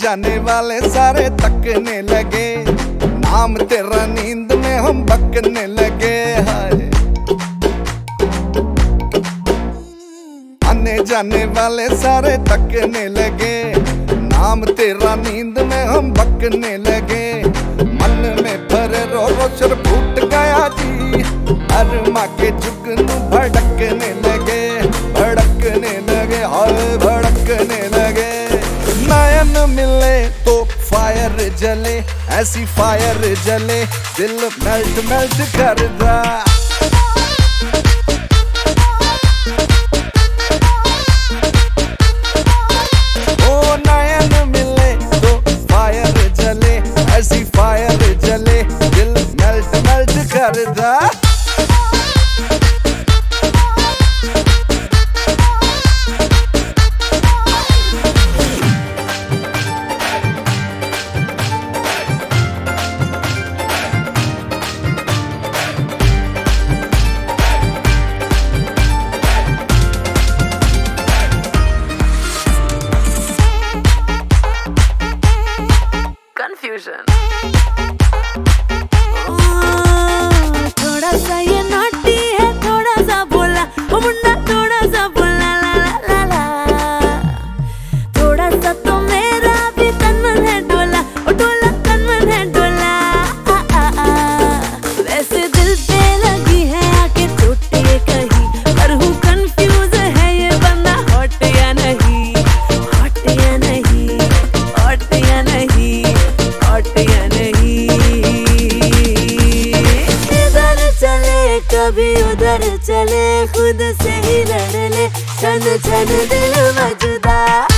जाने वाले सारे तकने लगे, नाम तेरा नींद में हम बकने लगे। हाय आने जाने वाले सारे तकने लगे, नाम तेरा नींद में हम बकने लगे। मन में भरे रो शर फूट गया जी, अरमा के जुगनू भड़कने लगे, भड़कने लगे, हाय भड़कने लगे। नयन मिले तो फायर जले, ऐसी फायर जले दिल मेल्ट मेल्ट कर दा। ओ नयन मिले तो फायर जले, ऐसी फायर जले दिल मेल्ट मेल्ट कर दा। Confusion. थोड़ा सा ये नॉटी है, थोड़ा सा बोला वो मुन्ना, थोड़ा सा बोला ला ला ला ला। थोड़ा सा तो मेरा भी तन मन है डोला, ओ डोला तन मन है डोला। वैसे दिल पे लगी है आके टूटे कहीं, पर हूँ कंफ्यूज है ये बंदा हॉट या नहीं, हॉट या नहीं, हॉट या नहीं, हॉट या नहीं। इधर चले कभी उधर चले, खुद से ही लड़ ले छन छन दिल मजदा।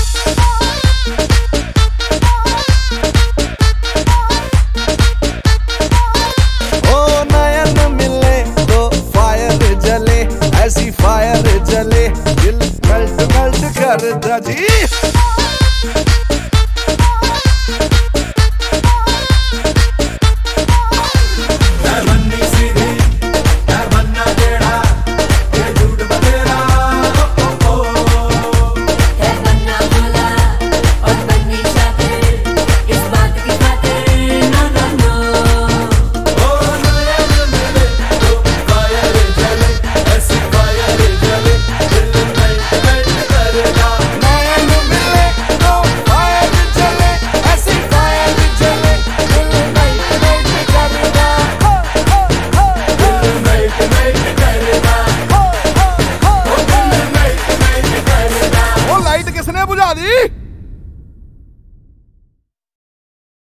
ओ नयन मिले तो फायर जले, ऐसी फायर जले दिल मेल्ट मेल्ट कर दा जी।